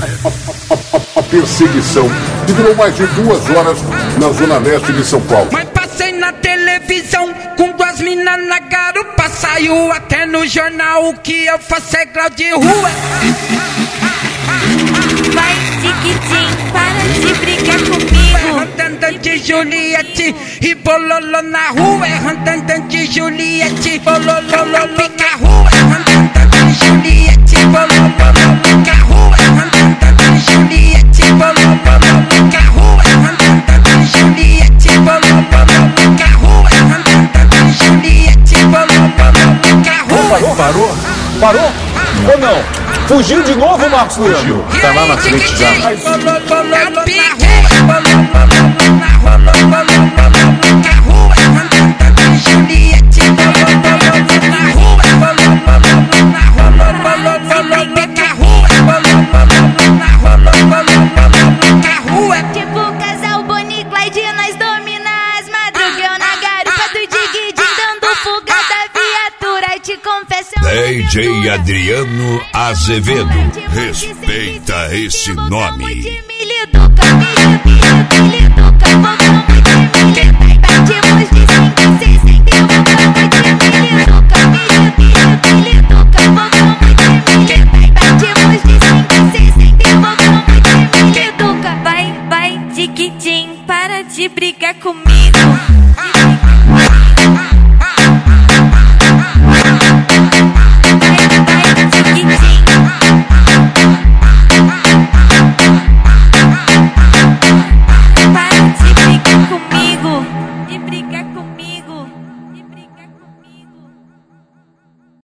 A perseguição que durou mais de 2 horas na zona leste de São Paulo. Mas passei na televisão com 2 minas na garupa. Saiu até no jornal, o que eu faço é grau de rua. Vai, Tiquitim, para de brigar comigo. Randanda de Juliette e bololô na rua. Randanda de Juliette, bololô pica rua. Randanda de Juliette, bololô pica rua. Randanda de Juliette, bololô pica rua. Randanda de Juliette, bololô pica rua. Randanda de Juliette, bololô pica rua. Parou? Ou não? Fugiu de novo, Marcos Leandro? Tá lá na frente já. Tipo o casal Bonnie e Clyde, nós domina as madrugas na garupa do Diguidinho, dando fuga da viatura. E te confesso, DJ Adriano Azevedo, respeita esse nome. milho educa, vou como